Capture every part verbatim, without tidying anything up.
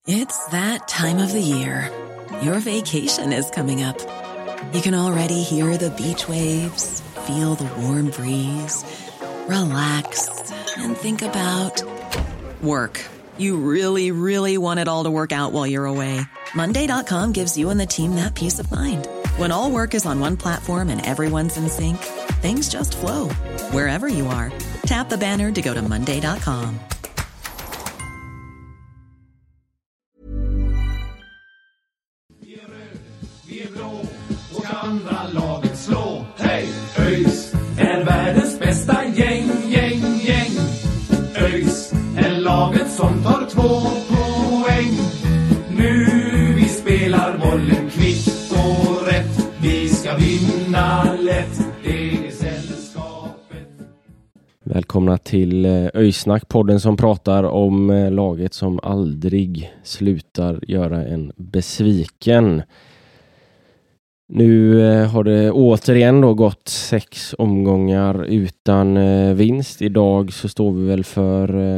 It's that time of the year. Your vacation is coming up. You can already hear the beach waves, feel the warm breeze, relax, and think about work. You really, really want it all to work out while you're away. Monday dot com gives you and the team that peace of mind. When all work is on one platform and everyone's in sync, things just flow. Wherever you are, tap the banner to go to monday dot com. Vi är blå och andra laget slå. Hej! ÖIS är världens bästa gäng, gäng, gäng. ÖIS är laget som tar två poäng. Nu vi spelar bollen kvitt och rätt. Vi ska vinna lätt. Det är sällskapet. Välkomna till ÖIS-snack, podden som pratar om laget som aldrig slutar göra en besviken. Nu har det återigen då gått sex omgångar utan vinst. Idag så står vi väl för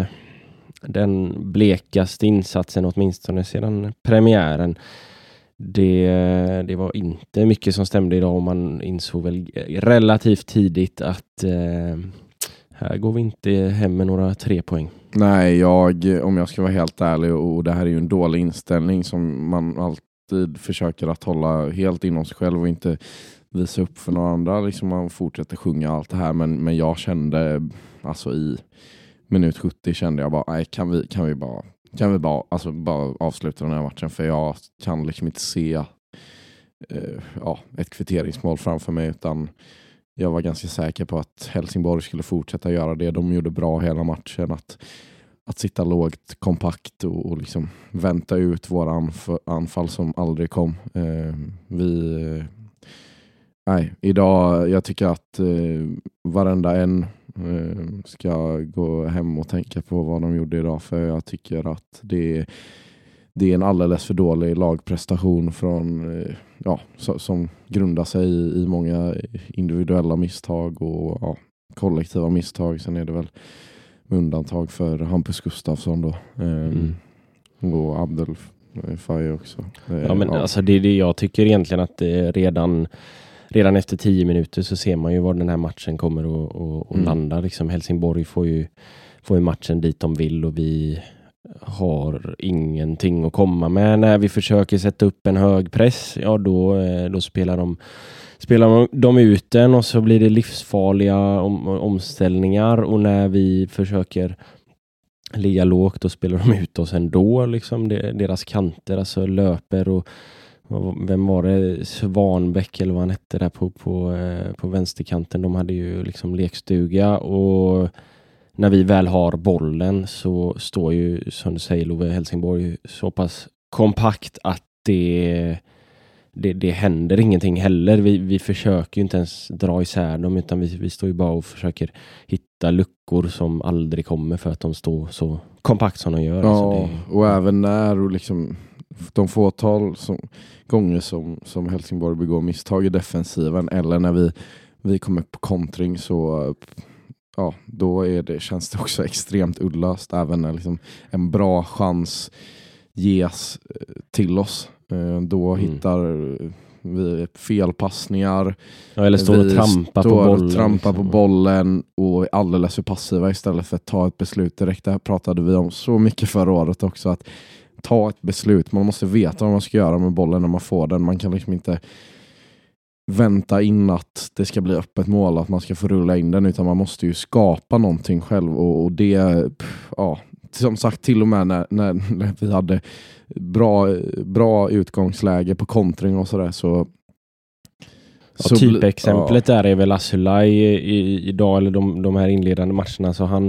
den blekaste insatsen åtminstone sedan premiären. Det, det var inte mycket som stämde idag och man insåg väl relativt tidigt att eh, här går vi inte hem med några tre poäng. Nej, jag, om jag ska vara helt ärlig, och det här är ju en dålig inställning som man alltid försöker att hålla helt inom sig själv och inte visa upp för några andra. Liksom man fortsätter sjunga allt det här, men, men jag kände alltså i minut sjuttio kände jag bara, nej, kan vi, kan vi bara kan vi bara, alltså bara avsluta den här matchen, för jag kan liksom inte se eh, ja, ett kvitteringsmål framför mig, utan jag var ganska säker på att Helsingborg skulle fortsätta göra det. De gjorde bra hela matchen, att Att sitta lågt, kompakt och, och liksom vänta ut våra anf- anfall som aldrig kom. Eh, vi... Eh, nej, idag, jag tycker att eh, varenda en eh, ska gå hem och tänka på vad de gjorde idag. För jag tycker att det, det är en alldeles för dålig lagprestation från, eh, ja, so, som grundar sig i, i många individuella misstag och ja, kollektiva misstag. Sen är det väl undantag för Hampus Gustafsson då. Mm. Och Abdel Faye också. Ja, men ja. Alltså det är det jag tycker egentligen, att det redan redan efter tio minuter så ser man ju var den här matchen kommer att och, och mm. landa. Liksom Helsingborg får ju, får ju matchen dit de vill och vi har ingenting att komma med. När vi försöker sätta upp en hög press, ja då, då spelar de Spelar de ut den och så blir det livsfarliga om, omställningar, och när vi försöker ligga lågt då spelar de ut oss ändå, liksom det, deras kanter alltså löper, och, och vem var det, Svanbäck eller vad han hette där på, på, på vänsterkanten, de hade ju liksom lekstuga, och när vi väl har bollen så står ju, som du säger Love, Helsingborg så pass kompakt att det Det, det händer ingenting heller. Vi, vi försöker ju inte ens dra isär dem, utan vi, vi står ju bara och försöker hitta luckor som aldrig kommer för att de står så kompakt som de gör. Ja, alltså det, och även när och liksom, de fåtal som, gånger som, som Helsingborg begår misstag i defensiven, eller när vi, vi kommer på kontring, så ja, då är det, känns det också extremt uddlöst, även när liksom en bra chans ges till oss. Då mm. hittar vi felpassningar. Ja, eller står och trampar på bollen. Trampar liksom. på bollen och är alldeles för passiva istället för att ta ett beslut direkt. Det här pratade vi om så mycket förra året också, att ta ett beslut. Man måste veta vad man ska göra med bollen när man får den. Man kan liksom inte vänta in att det ska bli öppet mål, att man ska få rulla in den, utan man måste ju skapa någonting själv, och, och det, ja, som sagt, till och med när, när, när vi hade bra, bra utgångsläge på kontring och sådär, så ja, så typexemplet ja. där är väl Asulaj i, idag, eller de, de här inledande matcherna, så han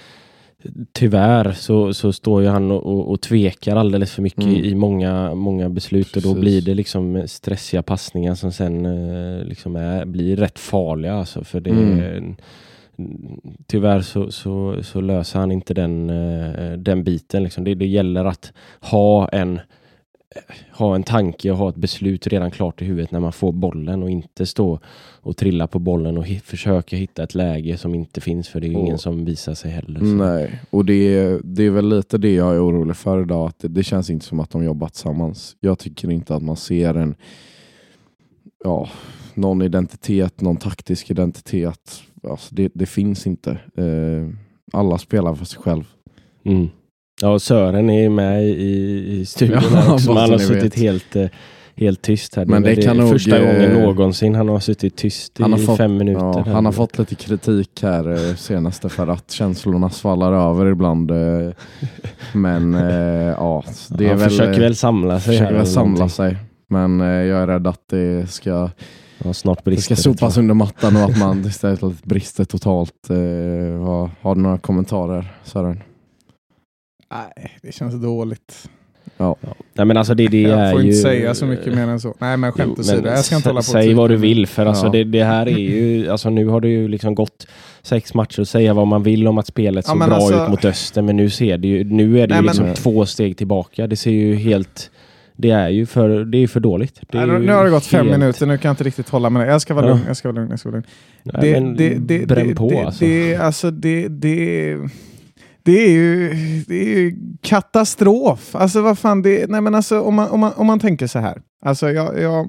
tyvärr så, så står ju han och, och, och tvekar alldeles för mycket mm. i många, många beslut. Precis. Och då blir det liksom stressiga passningar som sen eh, liksom är, blir rätt farliga. Alltså, för det mm. tyvärr så, så, så löser han inte den, eh, den biten. Liksom. Det, det gäller att ha en ha en tanke och ha ett beslut redan klart i huvudet när man får bollen och inte stå och trilla på bollen och hi- försöka hitta ett läge som inte finns, för det är ju och, ingen som visar sig heller. Så. Nej, och det är, det är väl lite det jag är orolig för idag, att det, det känns inte som att de jobbat tillsammans. Jag tycker inte att man ser en ja, någon identitet, någon taktisk identitet. Alltså det, det finns inte. Eh, alla spelar för sig själv. Mm. Ja, Sören är med i, i studion ja, här också. Han har suttit vet. helt, helt tyst här. Men det, det kan är nog, första gången någonsin han har suttit tyst i fått, fem minuter. Ja, han har fått lite kritik här senaste för att känslorna svallar över ibland. Men ja, det är han väl, försöker väl samla sig. Försöker här väl samla sig. Men jag är rädd att det ska, ja, snart det ska sopas under mattan och att man istället brister totalt. Har, har du några kommentarer, Sören? Nej, det känns dåligt. Ja. Ja. Nej, men alltså det, det jag är får ju, inte säga så mycket mer än så. Nej, men skämt åsido. Jag ska inte hålla på. Säg vad du vill, för alltså ja. det, det här är ju, alltså nu har det ju liksom gått sex matcher och säga vad man vill om att spelet ja, så bra alltså, ut mot Öster, men nu ser det ju, nu är det nej, ju liksom men, två steg tillbaka. Det ser ju helt, det är ju för, det är för dåligt. Det är nej, nu har det gått fem helt... minuter, nu kan jag inte riktigt hålla med det. Jag ska vara ja. lugn, jag ska vara lugn, jag ska vara lugn. Nej, det, men det, det, bränn det, på det, alltså. Det, alltså det, det, det är ju det är ju katastrof. Alltså vad fan det, nej men alltså om man, om man, om man tänker så här. Alltså jag, jag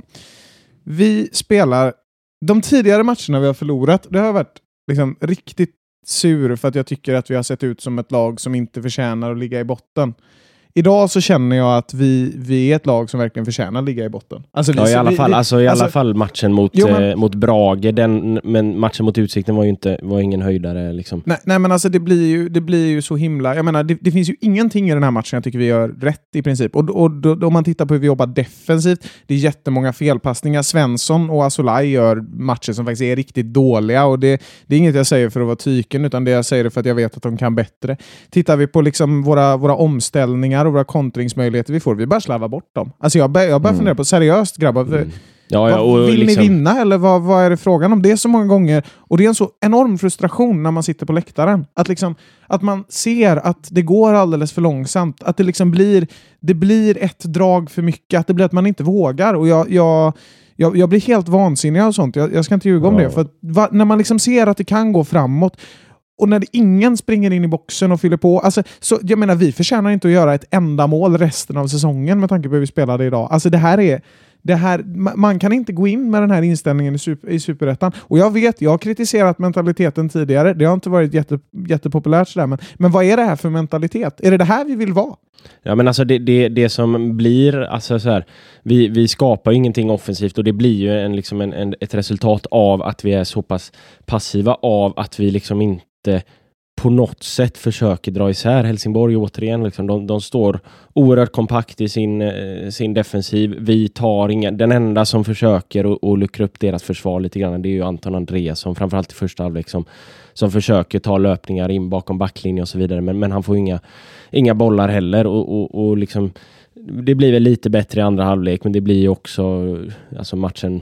vi spelar de tidigare matcherna vi har förlorat, det har varit liksom riktigt sur för att jag tycker att vi har sett ut som ett lag som inte förtjänar att ligga i botten. Idag så känner jag att vi, vi är ett lag som verkligen förtjänar att ligga i botten. Alltså vi, ja, i alla vi, fall, vi, alltså, i alltså, alla fall matchen mot, jo, men, eh, mot Brage, den, men matchen mot Utsikten var ju inte, var ingen höjdare liksom. Nej, nej men alltså det blir ju, det blir ju så himla, jag menar det, det finns ju ingenting i den här matchen jag tycker vi gör rätt i princip. Och, och då, då, om man tittar på hur vi jobbar defensivt, det är jättemånga felpassningar. Svensson och Asolaj gör matcher som faktiskt är riktigt dåliga, och det, det är inget jag säger för att vara tyken, utan det jag säger för att jag vet att de kan bättre. Tittar vi på liksom våra, våra omställningar och våra kontringsmöjligheter vi får, vi bara slarvar bort dem. Alltså jag, bör, jag börjar mm. fundera på, seriöst grabbar, mm. ja, ja, och vill liksom... ni vinna eller vad, vad är det frågan om? Det är så många gånger, och det är en så enorm frustration när man sitter på läktaren. Att, liksom, att man ser att det går alldeles för långsamt. Att det liksom blir, det blir ett drag för mycket. Att det blir att man inte vågar. Och jag... jag Jag, jag blir helt vansinnig och sånt. Jag, jag ska inte ljuga om ja. det. För att, va, när man liksom ser att det kan gå framåt och när det, ingen springer in i boxen och fyller på. Alltså, så, jag menar, vi förtjänar inte att göra ett enda mål resten av säsongen med tanke på hur vi spelade idag. Alltså det här är... Det här, man kan inte gå in med den här inställningen i, super, i Superettan. Och jag vet, jag har kritiserat mentaliteten tidigare. Det har inte varit jätte, jättepopulärt sådär. Men, men vad är det här för mentalitet? Är det det här vi vill vara? Ja, men alltså det, det, det som blir, alltså så här, vi, vi skapar ju ingenting offensivt, och det blir ju en, liksom en, en, ett resultat av att vi är så pass passiva, av att vi liksom inte på något sätt försöker dra isär Helsingborg återigen. Liksom. De, de står oerhört kompakt i sin, sin defensiv. Vi tar inga, den enda som försöker att luckra upp deras försvar lite grann, det är ju Anton Andreasson, framförallt i första halvlek, som, som försöker ta löpningar in bakom backlinjen och så vidare. Men, men han får inga, inga bollar heller, och, och, och liksom, det blir väl lite bättre i andra halvlek, men det blir ju också alltså matchen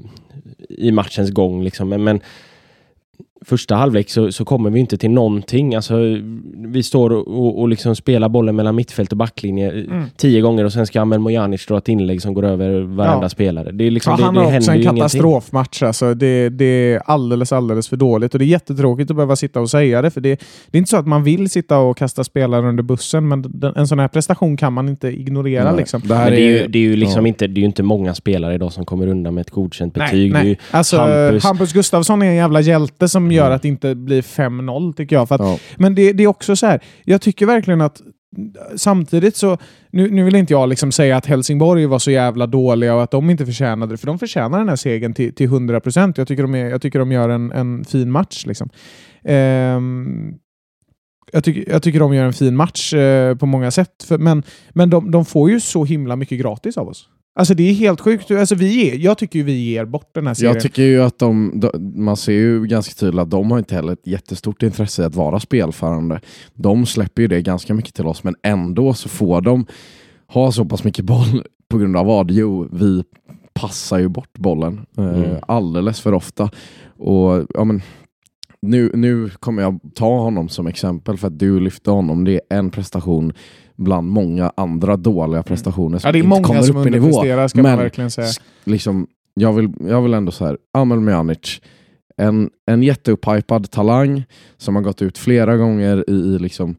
i matchens gång. Liksom. Men, men första halvlek så, så kommer vi inte till någonting. Alltså, vi står och, och liksom spelar bollen mellan mittfält och backlinje mm. tio gånger, och sen ska Amel Mojanic dra ett inlägg som går över varenda ja. spelare. Det är liksom, ja, det, han det har också en katastrofmatch. Alltså. Det, det är alldeles, alldeles för dåligt. Och det är jättetråkigt att behöva sitta och säga det. För det, det är inte så att man vill sitta och kasta spelare under bussen, men den, en sån här prestation kan man inte ignorera. Liksom. Det, här men det, är, är, det är ju liksom ja. inte, det är ju inte många spelare idag som kommer undan med ett godkänt betyg. Nej, nej. Det är ju alltså, Hampus... Hampus Gustafsson är en jävla hjälte som gör att det inte blir fem noll, tycker jag. För att, ja. Men det, det är också så här, jag tycker verkligen att samtidigt så, nu, nu vill inte jag liksom säga att Helsingborg var så jävla dåliga och att de inte förtjänade det, för de förtjänar den här segern till, till hundra procent. Jag tycker de, är, jag tycker de gör en, en fin match. Liksom. Ehm, jag, tycker, jag tycker de gör en fin match eh, på många sätt, för, men, men de, de får ju så himla mycket gratis av oss. Alltså det är helt sjukt. Alltså vi är, jag tycker ju vi ger bort den här serien. Jag tycker ju att de, de, man ser ju ganska tydligt att de har inte heller ett jättestort intresse att vara spelförande. De släpper ju det ganska mycket till oss, men ändå så får de ha så pass mycket boll på grund av vad? Jo, vi passar ju bort bollen mm. eh, alldeles för ofta. Och ja, men nu, nu kommer jag ta honom som exempel för att du lyfte honom. Det är en prestation bland många andra dåliga prestationer som ja, det är inte många kommer som upp i nivå. underpresterar, ska men man verkligen säga. Liksom, jag, vill, jag vill ändå så här, Amel Mjanic, en, en jätteupphajpad talang som har gått ut flera gånger i, i liksom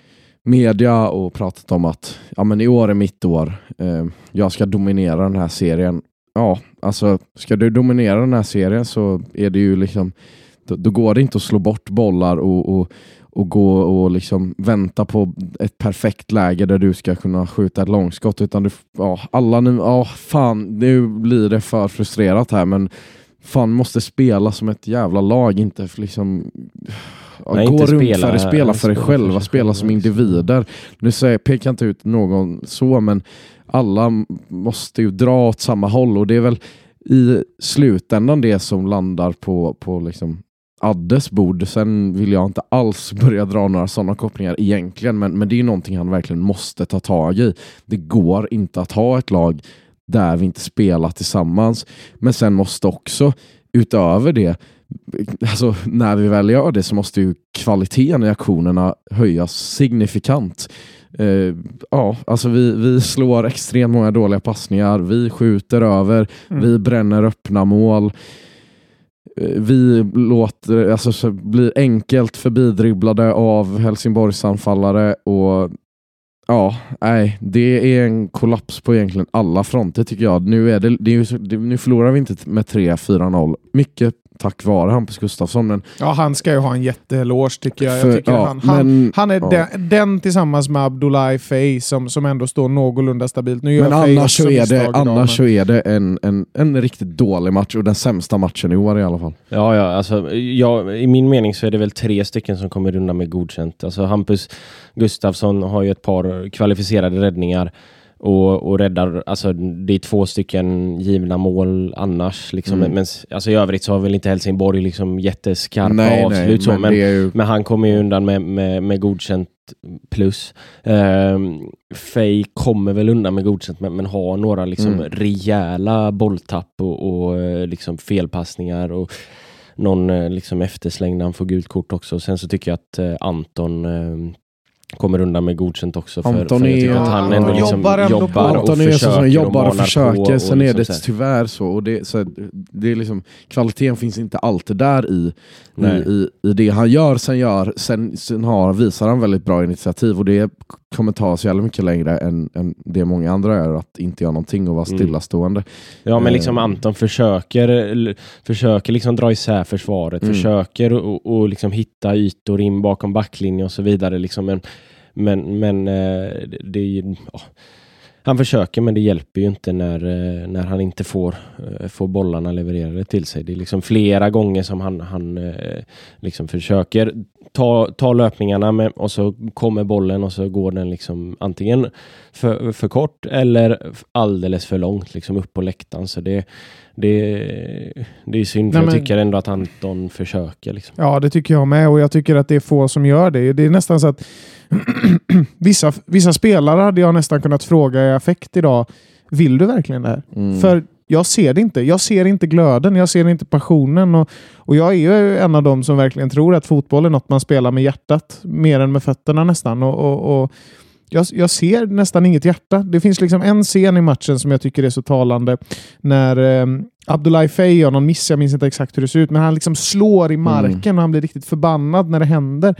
media och pratat om att ja, men i år är mitt år. Eh, jag ska dominera den här serien. Ja, alltså ska du dominera den här serien så är det ju liksom då, då går det inte att slå bort bollar och, och, och gå och liksom vänta på ett perfekt läge där du ska kunna skjuta ett långskott, utan du, ja, alla nu, ja fan, nu blir det för frustrerat här, men fan måste spela som ett jävla lag, inte för liksom ja, Nej, gå inte runt spela, för det, spela för dig spela själva, för sig spela själva, som liksom. individer. Nu säger jag, pekar inte ut någon så, men alla måste ju dra åt samma håll, och det är väl i slutändan det som landar på, på liksom Addes bord. Sen vill jag inte alls börja dra några sådana kopplingar egentligen, men, men det är någonting han verkligen måste ta tag i. Det går inte att ha ett lag där vi inte spelar tillsammans, men sen måste också utöver det, alltså när vi väl gör det så måste ju kvaliteten i aktionerna höjas signifikant. Uh, ja, alltså vi, vi slår extremt många dåliga passningar, vi skjuter över, mm. vi bränner öppna mål, uh, vi låter alltså så blir enkelt förbidribblade av Helsingborgs anfallare, och ja, nej, det är en kollaps på egentligen alla fronter tycker jag. Nu, är det, det är ju, det, nu förlorar vi inte med tre fyra noll. Mycket tack vare Hampus Gustafsson. Men ja, han ska ju ha en jätteeloge tycker jag. För, jag tycker ja, han, han, men, han är ja. den, den tillsammans med Abdoulaye Faye som, som ändå står någorlunda stabilt. Nu men annars, så är, det, annars idag, så är det en, en, en riktigt dålig match, och den sämsta matchen i år i alla fall. Ja, ja alltså, ja, i min mening så är det väl tre stycken som kommer undan med godkänt. Alltså Hampus Gustafsson har ju ett par kvalificerade räddningar och, och räddar, alltså det är två stycken givna mål annars liksom, mm. men alltså i övrigt så har väl inte Helsingborg liksom jätteskarpa nej, avslut nej, så, men, men, ju... men han kommer ju undan med, med, med godkänt plus. Um, Faye kommer väl undan med godkänt, men, men har några liksom mm. rejäla bolltapp och, och liksom felpassningar och någon liksom efterslängd, han får gult kort också. Sen så tycker jag att uh, Anton uh, kommer undan med godkänt också, för, Anton för jag tycker är, att han ändå liksom jobbar, ändå jobbar och Anton försöker, är så som jobbar och, och försöker, och sen är liksom det tyvärr så, och det, så det är liksom, kvaliteten finns inte alltid där i, i, i, i det han gör, sen gör sen, sen har, visar han väldigt bra initiativ, och det kommer ta så jävla mycket längre än, än det många andra gör, att inte göra någonting och vara stillastående. Mm. Ja, men liksom Anton försöker försöker liksom dra isär försvaret, mm. försöker och, och liksom hitta ytor in bakom backlinjen och så vidare liksom, men men, men det är ja, han försöker, men det hjälper ju inte när, när han inte får, får bollarna levererade till sig. Det är liksom flera gånger som han, han liksom försöker ta, ta löpningarna med, och så kommer bollen och så går den liksom antingen för, för kort eller alldeles för långt liksom upp på läktaren. Så det, det, det är synd, för Nej, men... jag tycker ändå att Anton försöker. Liksom. Ja, det tycker jag med, och jag tycker att det är få som gör det. Det är nästan så att vissa, vissa spelare hade jag nästan kunnat fråga i affekt idag, vill du verkligen det här? Mm. För jag ser det inte. Jag ser inte glöden, jag ser inte passionen, och, och jag är ju en av dem som verkligen tror att fotboll är något man spelar med hjärtat mer än med fötterna nästan, och, och, och jag, jag ser nästan inget hjärta. Det finns liksom en scen i matchen som jag tycker är så talande, när eh, Abdoulaye Faye gör någon miss, jag minns inte exakt hur det ser ut, men han liksom slår i marken mm. och han blir riktigt förbannad när det händer.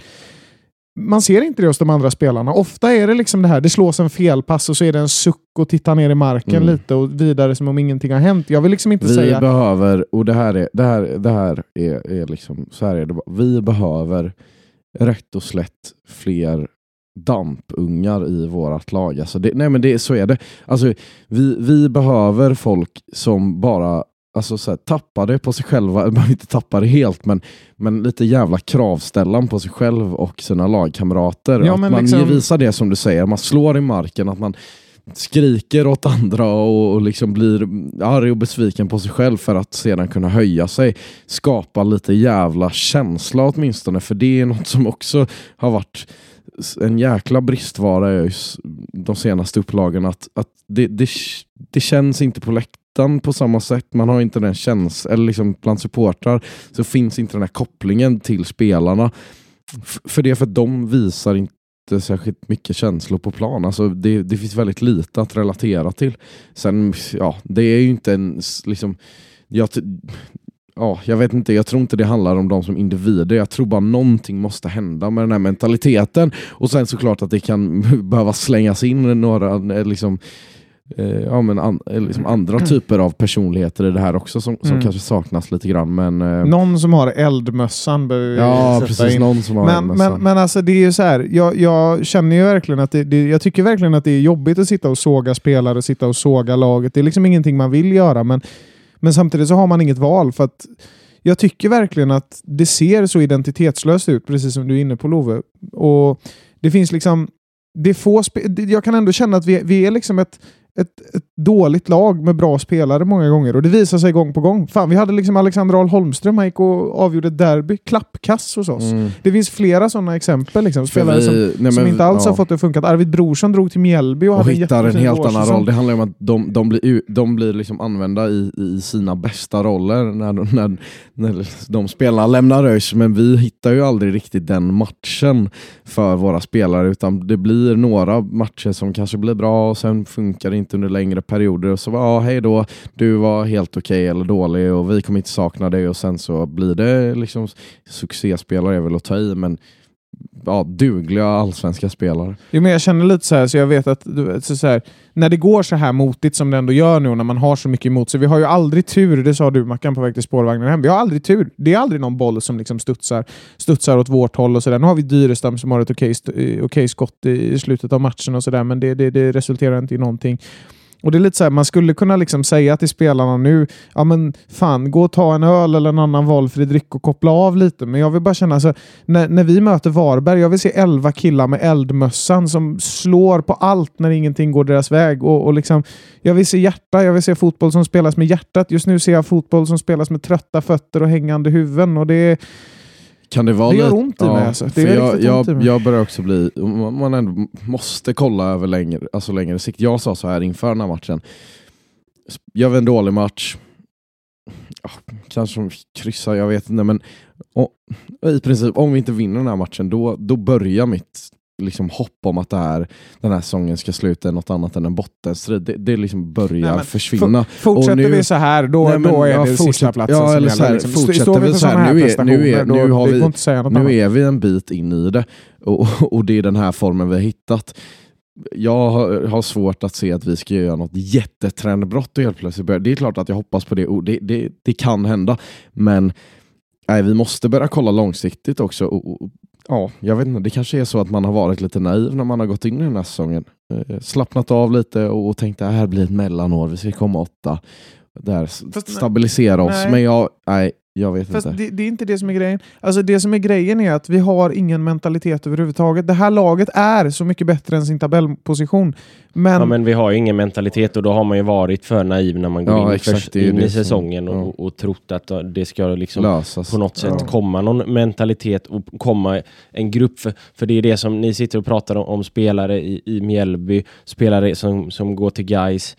Man ser inte det hos de andra spelarna. Ofta är det liksom det här, det slås en felpass och så är det en suck och tittar ner i marken mm. lite och vidare som om ingenting har hänt. Jag vill liksom inte vi säga... Vi behöver, och det här är, det här, det här är, är liksom, så här är det bara. Vi behöver rätt och slätt fler dampungar i vårat lag. Alltså det, nej men det, så är det. Alltså vi, vi behöver folk som bara alltså så här, tappar det på sig själva, man inte tappar det helt, men, men lite jävla kravställan på sig själv och sina lagkamrater. Ja, att man liksom... visar det som du säger, man slår i marken, att man skriker åt andra och, och liksom blir arg och besviken på sig själv för att sedan kunna höja sig. Skapa lite jävla känsla åtminstone, för det är något som också har varit en jäkla bristvara de senaste upplagorna, att, att det, det, det känns inte på läktaren på samma sätt. Man har inte den känslan, eller liksom bland supportrar så finns inte den här kopplingen till spelarna. F- för det är för att de visar inte inte särskilt mycket känslor på plan. Alltså det, det finns väldigt lite att relatera till. Sen, ja, det är ju inte en liksom, jag, ja, jag vet inte, jag tror inte det handlar om dem som individer. Jag tror bara någonting måste hända med den här mentaliteten. Och sen såklart att det kan behöva slängas in några liksom, eh, ja, men an, liksom andra typer av personligheter i det här också som, som mm. kanske saknas lite grann. Men, eh, någon som har eldmössan behöver ja, precis, in. Någon som har men, eldmössan. Men, men alltså det är ju så här, jag, jag känner ju verkligen att det, det, jag tycker verkligen att det är jobbigt att sitta och såga spelare och sitta och såga laget. Det är liksom ingenting man vill göra, men Men samtidigt så har man inget val, för att jag tycker verkligen att det ser så identitetslöst ut, precis som du är inne på, Love. Och det finns liksom, det får spe- jag kan ändå känna att vi, vi är liksom ett, ett, ett dåligt lag med bra spelare många gånger, och det visar sig gång på gång. Fan, vi hade liksom Alexander Ahl Holmström, han gick och avgjorde ett derby, klappkass hos oss. Mm. Det finns flera sådana exempel liksom, spelare vi, som, nej, som men, inte alls ja. har fått det att funka. Arvid Brorsson drog till Mjällby och, och hade hittar en helt annan roll. Det handlar om att de, de blir, de blir liksom använda i, i sina bästa roller när, när, när de spelarna lämnar ÖIS, men vi hittar ju aldrig riktigt den matchen för våra spelare, utan det blir några matcher som kanske blir bra och sen funkar det inte under längre perioder, och så var ja, hej då, du var helt okej eller dålig och vi kommer inte sakna dig, och sen så blir det liksom succéspelare är väl att ta i, men ja, dugliga allsvenska spelare. Jo, men jag känner lite så här, så jag vet att så, så här, när det går så här motigt som det ändå gör nu, när man har så mycket emot sig, vi har ju aldrig tur, det sa du Mackan på väg till spårvagnen hem, vi har aldrig tur, det är aldrig någon boll som liksom studsar, studsar åt vårt håll och sådär. Nu har vi Dyrestam som har ett okej, okej skott i slutet av matchen och sådär, men det, det, det resulterar inte i någonting. Och det är lite så här, man skulle kunna liksom säga till spelarna nu, ja men fan, gå och ta en öl eller en annan valfri dryck och koppla av lite. Men jag vill bara känna, alltså, när, när vi möter Varberg, jag vill se elva killar med eldmössan som slår på allt när ingenting går deras väg. Och, och liksom, jag vill se hjärta, jag vill se fotboll som spelas med hjärtat. Just nu ser jag fotboll som spelas med trötta fötter och hängande huvuden, och det är Kan det vara det gör ont i ja, mig. Alltså. Det är jag, jag, ont i mig. Jag börjar också bli... Man ändå måste kolla över längre, alltså längre sikt. Jag sa så här inför den här matchen. Gör vi en dålig match, ja, kanske kryssar, jag vet inte. Men och, i princip, om vi inte vinner den här matchen, då, då börjar mitt liksom hopp om att det här, den här säsongen ska sluta något annat än en bottenstrid. Det, det liksom börjar nej, försvinna. F- fortsätter nu, vi så här, då, nej, men, då är ja, det fortsätt, sista platsen ja, eller som gäller. Liksom. Fortsätter vi så här, nu är, nu är, nu har vi, nu är vi en bit in i det. Och, och det är den här formen vi har hittat. Jag har, har svårt att se att vi ska göra något jättetrendbrott och helt plötsligt börja. Det är klart att jag hoppas på det. Och det, det, det kan hända. Men nej, vi måste börja kolla långsiktigt också. Och, och, ja, jag vet inte. Det kanske är så att man har varit lite naiv när man har gått in i den här säsongen. Eh, slappnat av lite och, och tänkt att det här blir ett mellanår. Vi ska komma åtta. Där, Fast, stabilisera oss. Nej. Men jag... Nej, Jag vet Fast inte. Det, det är inte det som är grejen. Alltså det som är grejen är att vi har ingen mentalitet överhuvudtaget. Det här laget är så mycket bättre än sin tabellposition. Men, ja, men vi har ju ingen mentalitet, och då har man ju varit för naiv när man går ja, in, exakt, först, in i säsongen som, och, ja. och trott att det ska liksom lösas. På något sätt ja. komma någon mentalitet och komma en grupp. För, för det är det som ni sitter och pratar om, om spelare i, i Mjällby, spelare som, som går till Gais.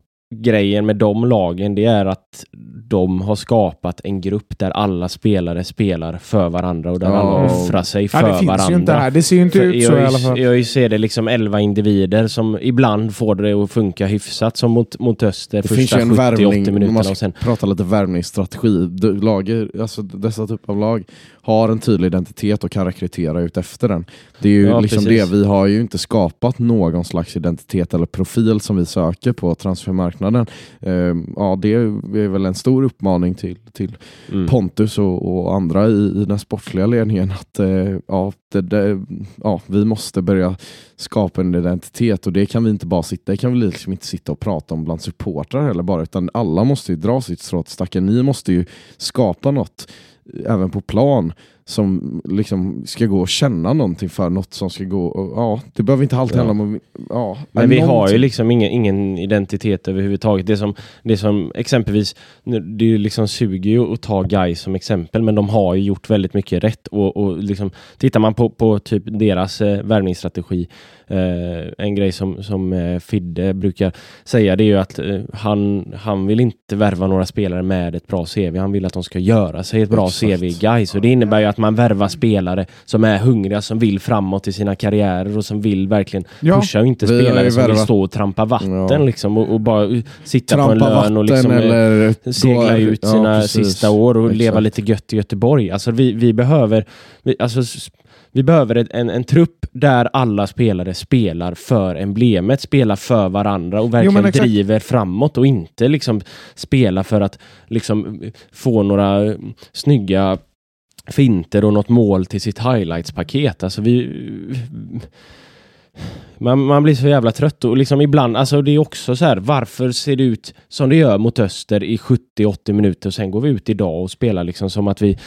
Grejen med de lagen, det är att de har skapat en grupp där alla spelare spelar för varandra och där oh. alla offrar sig för ja, det finns varandra. Ju inte här. Det ser ju inte för ut så jag, i alla fall. Jag ser det liksom elva individer som ibland får det att funka hyfsat, som mot, mot Öster det första sjuttio till åttio minuterna. Och sen prata lite värvningsstrategi. Lager, alltså dessa typ av lag har en tydlig identitet och kan rekrytera ut efter den. Det är ju ja, liksom precis. det. Vi har ju inte skapat någon slags identitet eller profil som vi söker på transfermarknaden. Uh, ja, det är väl en stor uppmaning till, till mm. Pontus och, och andra i, i den sportsliga ledningen att uh, ja, det, det, ja, vi måste börja skapa en identitet, och det kan vi inte bara sitta, det kan vi liksom inte sitta och prata om bland supportrar eller bara, utan alla måste ju dra sitt strå till stacken. Ni måste ju skapa något även på plan som liksom ska gå och känna någonting för något som ska gå och, ja, det behöver inte alltid ja. handla om ja, men vi någonting. har ju liksom ingen, ingen identitet överhuvudtaget. Det som, det som exempelvis, det är ju liksom suger ju att ta Gais som exempel, men de har ju gjort väldigt mycket rätt, och, och liksom, tittar man på, på typ deras eh, värvningsstrategi, Eh, en grej som, som eh, Fidde brukar säga, det är ju att eh, han, han vill inte värva några spelare med ett bra C V. Han vill att de ska göra sig ett bra Exakt. C V i Gais. Och det innebär ju att man värvar spelare som är hungriga, som vill framåt i sina karriärer och som vill verkligen ja, pusha och inte spelare som vill stå och trampa vatten ja. liksom, och, och bara sitta trampa på en lön och liksom, eller segla då, ut sina ja, sista år och Exakt. leva lite gött i Göteborg. Alltså vi, vi behöver vi, alltså, vi behöver en, en trupp där alla spelare spelar för emblemet, spelar för varandra och verkligen jo, driver framåt och inte liksom spela för att liksom få några snygga finter och något mål till sitt highlights-paket. Alltså vi... Man, man blir så jävla trött och liksom ibland, alltså det är också så här, varför ser det ut som det gör mot Öster i sjuttio åttio minuter och sen går vi ut idag och spelar liksom som att vi,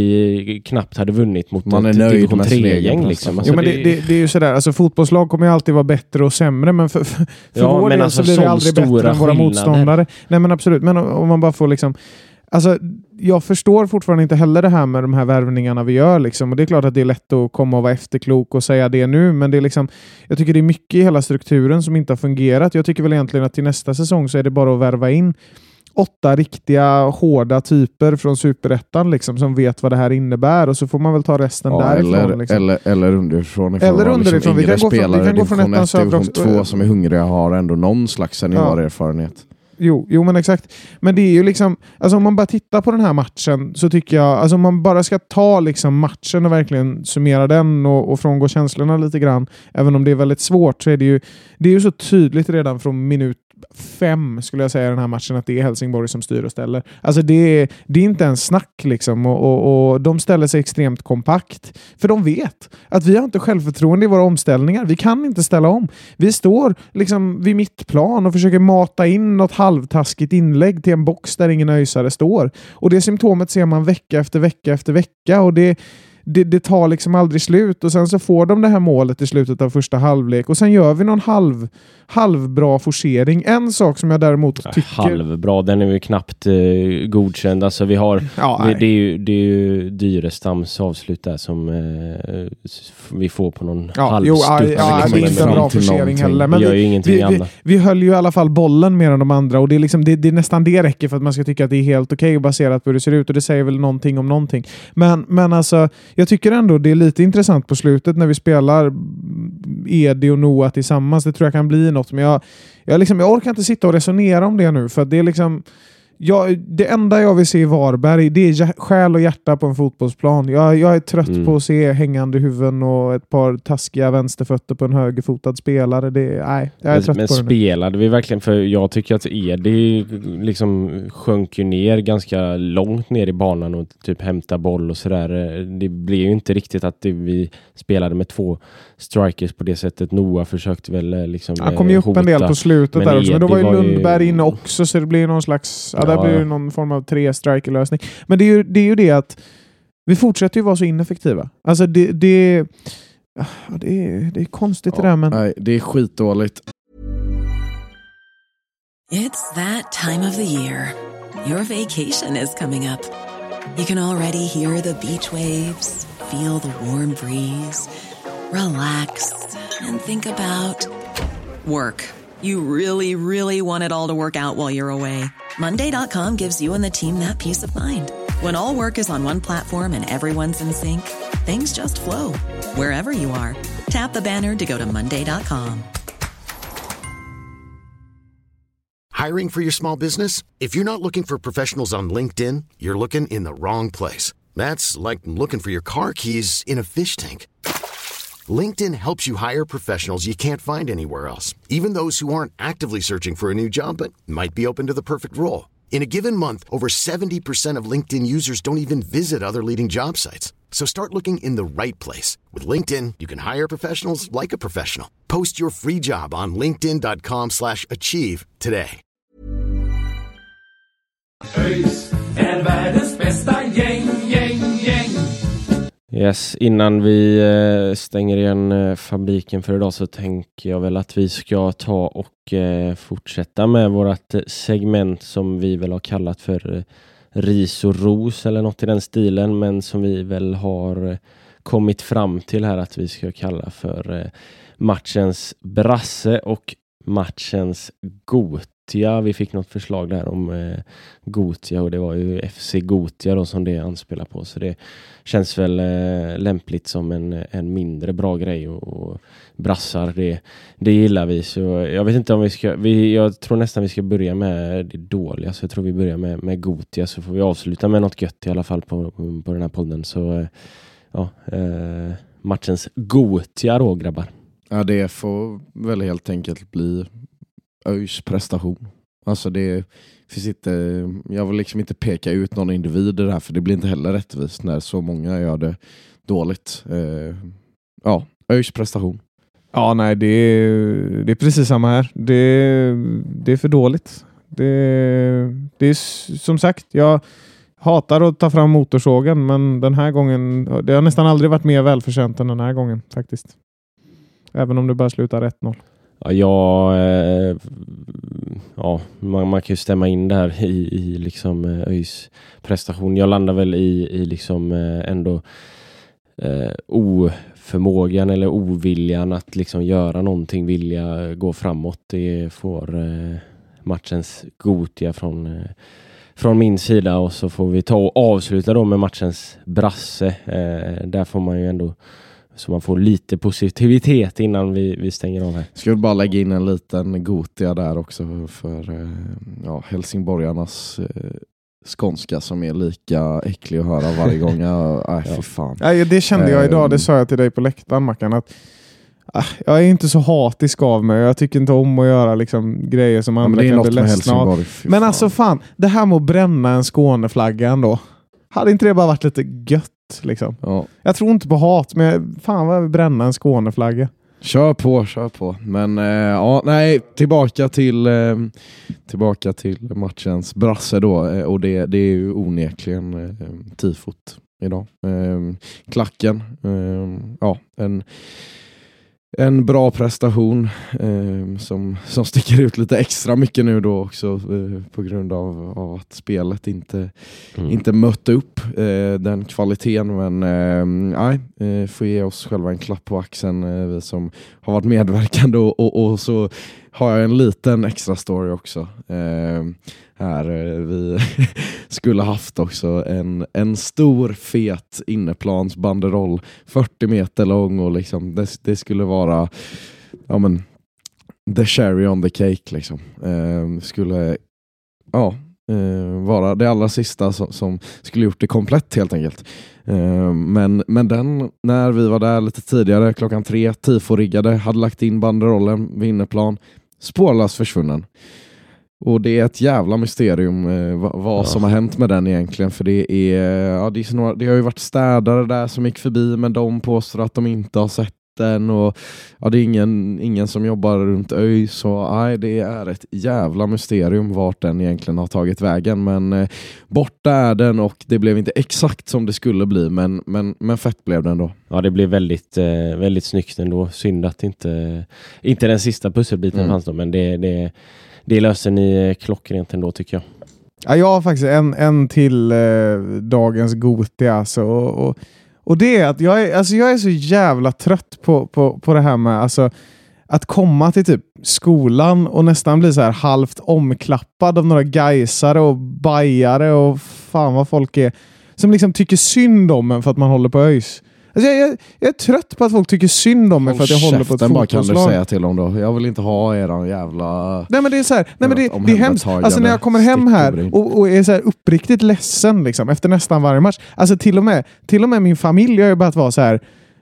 vi knappt hade vunnit mot man ett division tre-gäng liksom. Alltså jo, men det, det, det är ju sådär, alltså fotbollslag kommer ju alltid vara bättre och sämre, men för, för, för ja, vår del alltså, så blir det aldrig bättre än våra motståndare. Nej men absolut, men om man bara får liksom alltså, jag förstår fortfarande inte heller det här med de här värvningarna vi gör liksom. Och det är klart att det är lätt att komma och vara efterklok och säga det nu, men det är liksom, jag tycker det är mycket i hela strukturen som inte har fungerat. Jag tycker väl egentligen att till nästa säsong så är det bara att värva in åtta riktiga hårda typer från Superettan liksom, som vet vad det här innebär, och så får man väl ta resten ja, därifrån. Eller, liksom. eller, eller underifrån. Eller underifrån. Liksom, vi kan gå från, vi kan gå från ettan södra också. Två som är hungriga har ändå någon slags seniorerfarenhet. Ja. Jo, jo, men exakt. Men det är ju liksom, alltså om man bara tittar på den här matchen så tycker jag, alltså om man bara ska ta liksom matchen och verkligen summera den och, och frångå känslorna lite grann, även om det är väldigt svårt, så är det ju, det är ju så tydligt redan från minut fem skulle jag säga i den här matchen att det är Helsingborg som styr och ställer. Alltså det är, det är inte en snack liksom, och, och, och de ställer sig extremt kompakt, för de vet att vi har inte självförtroende i våra omställningar. Vi kan inte ställa om. Vi står liksom vid mittplan och försöker mata in något halvtaskigt inlägg till en box där ingen öjsare står. Och det symptomet ser man vecka efter vecka efter vecka, och det Det, det tar liksom aldrig slut, och sen så får de det här målet i slutet av första halvlek och sen gör vi någon halv, halvbra forcering. En sak som jag däremot tycker... Halvbra, den är ju knappt eh, godkänd. Alltså vi har, ja, vi, det är ju, det är ju Dyrestams avslut där som eh, vi får på någon ja, halvstup. Jo, ja, ja, det är inte en bra forcering heller. Men vi, vi, vi, vi, vi höll ju i alla fall bollen mer än de andra, och det är, liksom, det, det är nästan det räcker för att man ska tycka att det är helt okej okay baserat på hur det ser ut, och det säger väl någonting om någonting. Men, men alltså jag tycker ändå det är lite intressant på slutet när vi spelar Edi och Noah tillsammans. Det tror jag kan bli något, men jag, jag, liksom, jag orkar inte sitta och resonera om det nu, för att det är liksom jag, det enda jag vill se i Varberg, det är själ och hjärta på en fotbollsplan. Jag, jag är trött mm. på att se hängande huvuden och ett par taskiga vänsterfötter på en högerfotad spelare. Det, nej, jag är men, trött men på det. Men spelade vi verkligen? För jag tycker att Edi liksom sjönk ju ner ganska långt ner i banan och typ hämta boll och sådär. Det blev ju inte riktigt att det, vi spelade med två strikers på det sättet. Noah försökte väl liksom han kom ju upp hota. En del på slutet men där också. Men då var ju Lundberg ju... inne också, så det blir någon slags ja, där blir det någon form av tre striker-lösning. Men det är, ju, det är ju det att vi fortsätter ju vara så ineffektiva. Alltså det, det, det, är, det är konstigt ja, det där. Men... Nej, det är skitdåligt. It's that time of the year. Your vacation is coming up. You can already hear the beach waves, feel the warm breeze, relax and think about work. You really, really want it all to work out while you're away. Monday dot com gives you and the team that peace of mind. When all work is on one platform and everyone's in sync, things just flow. Wherever you are, tap the banner to go to Monday dot com. Hiring for your small business? If you're not looking for professionals on LinkedIn, you're looking in the wrong place. That's like looking for your car keys in a fish tank. LinkedIn helps you hire professionals you can't find anywhere else, even those who aren't actively searching for a new job but might be open to the perfect role. In a given month, over seventy percent of LinkedIn users don't even visit other leading job sites. So start looking in the right place. With LinkedIn, you can hire professionals like a professional. Post your free job on linkedin dot com slash achieve today. ÖIS är världens bästa gäng, gäng, gäng. Yes, innan vi eh, stänger igen eh, fabriken för idag så tänker jag väl att vi ska ta och eh, fortsätta med vårt segment som vi väl har kallat för eh, ris och ros eller något i den stilen, men som vi väl har eh, kommit fram till här att vi ska kalla för eh, matchens brasse och matchens Gotia. Vi fick något förslag där om eh, Gotia och det var ju F C Gotia då som det anspelar på. Så det känns väl eh, lämpligt som en, en mindre bra grej och, och brassar, det, det gillar vi. Så jag vet inte om vi ska, vi, jag tror nästan vi ska börja med det dåliga, så jag tror vi börjar med, med Gotia, så får vi avsluta med något gött i alla fall på, på, på den här podden. Så eh, ja, eh, matchens Gotia då, grabbar. Ja, det får väl helt enkelt bli ÖIS prestation. Alltså det finns inte, jag vill liksom inte peka ut någon individ i det här, för det blir inte heller rättvist när så många gör det dåligt. Eh, ja, ÖIS prestation. Ja, nej, det är, det är precis samma här. Det, det är för dåligt. Det, det är som sagt, jag hatar att ta fram motorsågen, men den här gången, det har nästan aldrig varit mer välförtjänt än den här gången faktiskt. Även om det bara slutar ett noll. Ja, jag, eh, ja man, man kan ju stämma in där i, i liksom ÖIS prestation. Jag landar väl i, i liksom eh, ändå eh, oförmågan eller oviljan att liksom göra någonting, vilja gå framåt. Det får eh, matchens Gotia från, eh, från min sida, och så får vi ta och avsluta då med matchens brasse. Eh, där får man ju ändå, så man får lite positivitet innan vi, vi stänger av här. Ska vi bara lägga in en liten Gotia där också för ja, helsingborgarnas eh, skånska som är lika äcklig att höra varje gång. Jag, äh, för fan. Ja, det kände jag idag, det sa jag till dig på läktaren, Mackan, att äh, jag är inte så hatisk av mig. Jag tycker inte om att göra liksom grejer som andra ja, kan bli ledsna av. Men alltså fan, det här med att bränna en Skåneflagga ändå. Hade inte det bara varit lite gött? Liksom. Ja. Jag tror inte på hat, men fan vad vi bränna en Skåneflagga. Kör på, kör på. Men eh, ja, nej, tillbaka till eh, tillbaka till matchens brasse då, eh, och det, det är ju onekligen eh, tifot idag. Eh, klacken, eh, ja, en En bra prestation eh, som, som sticker ut lite extra mycket nu då också eh, på grund av, av att spelet inte, mm. inte mötte upp eh, den kvaliteten. Men nej, eh, eh, får ge oss själva en klapp på axeln, eh, vi som har varit medverkande. Och, och, och så har jag en liten extra story också. Eh, här eh, vi skulle haft också en, en stor fet inneplansbanderoll fyrtio meter lång, och liksom det, det skulle vara ja men the cherry on the cake liksom. Eh, skulle ja eh, vara det allra sista som, som skulle gjort det komplett helt enkelt. Eh, men, men den, när vi var där lite tidigare klockan tre, tifo-riggade, hade lagt in banderollen vid inneplan, spårlöst försvunnen. Och det är ett jävla mysterium eh, vad, vad ja. som har hänt med den egentligen. För det är, ja, det är snarare, det har ju varit städare där som gick förbi, men de påstår att de inte har sett den. Och ja, det är ingen, ingen som jobbar runt ÖIS. Så nej, det är ett jävla mysterium vart den egentligen har tagit vägen. Men eh, borta är den, och det blev inte exakt som det skulle bli. Men, men, men fett blev den då. Ja, det blev väldigt, eh, väldigt snyggt ändå. Synd att inte, inte den sista pusselbiten mm. fanns då, men det, det Det löser ni klockrent ändå, tycker jag. Ja, jag har faktiskt en, en till eh, dagens Gotia. Alltså, och, och, och det är att jag är, alltså, jag är så jävla trött på, på, på det här med alltså, att komma till typ skolan och nästan bli så här halvt omklappad av några gaisare och bajare och fan vad folk är. Som liksom tycker synd om en för att man håller på ÖIS. Alltså jag, jag, jag är trött på att folk tycker synd om mig för att jag håller på ett fotbollslag. Bara kan du säga till dem då. Jag vill inte ha eran jävla... Nej men det är så här, nej men det, det är hemskt. Alltså när jag kommer hem här och, och är så här uppriktigt ledsen liksom, efter nästan varje match. Alltså till och med, till och med min familj har ju börjat vara så här.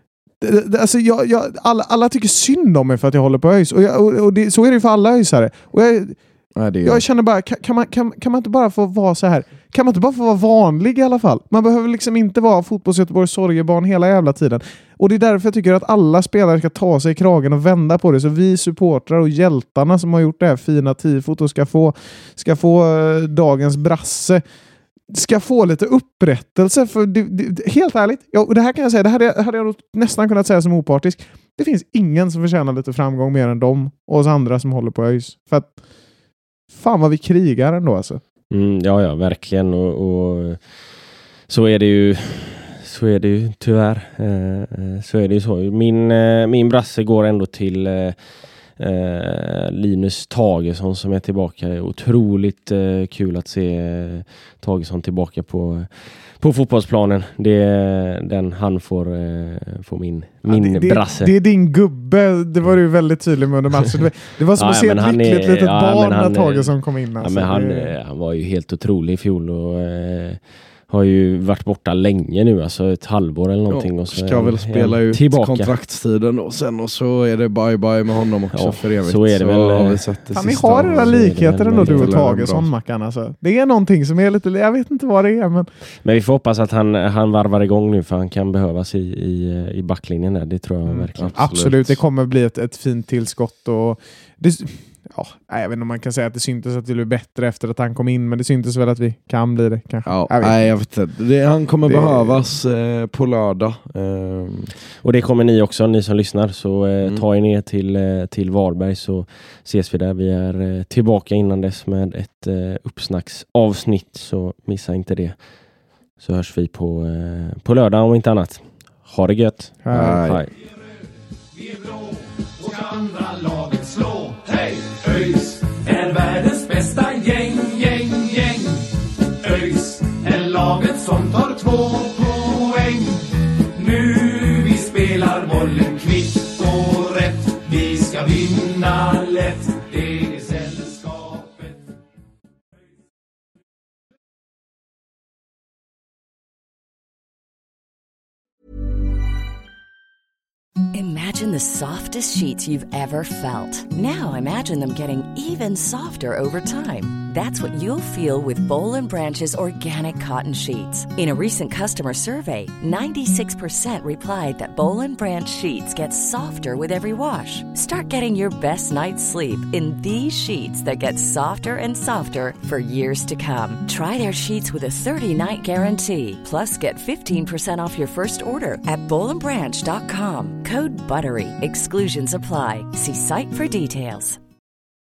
Alltså jag, jag, alla, alla tycker synd om mig för att jag håller på ÖIS. Och, jag, och, och det, så är det ju för alla ÖISare. Och jag... Nej, det är... Jag känner bara, kan, kan, man, kan, kan man inte bara få vara så här? Kan man inte bara få vara vanlig i alla fall? Man behöver liksom inte vara fotbolls-Göteborgs sorgebarn hela jävla tiden. Och det är därför jag tycker att alla spelare ska ta sig i kragen och vända på det. Så vi supportrar och hjältarna som har gjort det här fina tifot och ska få, ska få uh, dagens brasse ska få lite upprättelse. För det, det, helt ärligt, ja, och det här kan jag säga, det hade, hade jag nästan kunnat säga som opartisk. Det finns ingen som förtjänar lite framgång mer än dem och oss andra som håller på ÖIS. För att fan vad vi krigar ändå alltså. Mm, ja, ja, verkligen. Och, och så är det ju så är det ju tyvärr. Eh, så är det ju så. Min, eh, min brasse går ändå till eh, eh, Linus Tagesson som är tillbaka. Otroligt eh, kul att se eh, Tagesson tillbaka på, på fotbollsplanen. Det är den han får, eh, får min, min ja, det, brasse. Det, det är din gubbe. Det var du väldigt tydlig med under matchen. Det, det var som Ja, att se men ett han lyckligt är- litet ja, barn men han när är- Tagesson kom in. Ja, Alltså. men han, det, eh, han var ju helt otrolig i fjol och eh, har ju varit borta länge nu, alltså ett halvår eller någonting. Ja, och så ska väl spela ut tillbaka. kontraktstiden och sen och så är det bye bye med honom också Ja, för evigt. så är det väl, har eh, vi sett det fan, ni sista har av- era så är det likheter väl ändå, du och väldigt Tagesson, bra. Mackan. Alltså. Det är någonting som är lite, jag vet inte vad det är, men Men vi får hoppas att han, han varvar igång nu, för han kan behövas i, i, i backlinjen där. Det tror jag Mm, verkligen. absolut. absolut, det kommer bli ett, ett fint tillskott. Och det, ja, jag vet inte om man kan säga att det syntes att det blev bättre efter att han kom in, men det syntes väl att vi kan bli det kanske. Ja, jag vet. nej, jag vet inte. Det, han kommer Det- behövas eh, på lördag. Eh, Och det kommer ni också, ni som lyssnar. Så eh, Mm. ta er ner till, eh, till Varberg så ses vi där. Vi är eh, tillbaka innan dess med ett eh, uppsnacksavsnitt, så missa inte det. Så hörs vi på, eh, på lördag om inte annat. Ha det gött. Här. Nej. Hej. Vi är blå och ska andra laget slå. Hej! ÖIS är världens bästa gäng, gäng, gäng. ÖIS är laget som tar två poäng. Nu vi spelar bollen kvitt och rätt. Vi ska vinna lätt. Det är sällskapet. Imagine the softest sheets you've ever felt. Now imagine them getting even softer over time. That's what you'll feel with Boll and Branch's organic cotton sheets. In a recent customer survey, ninety-six percent replied that Boll and Branch sheets get softer with every wash. Start getting your best night's sleep in these sheets that get softer and softer for years to come. Try their sheets with a thirty-night guarantee. Plus, get fifteen percent off your first order at boll and branch dot com. Code BUTTERY. Exclusions apply. See site for details.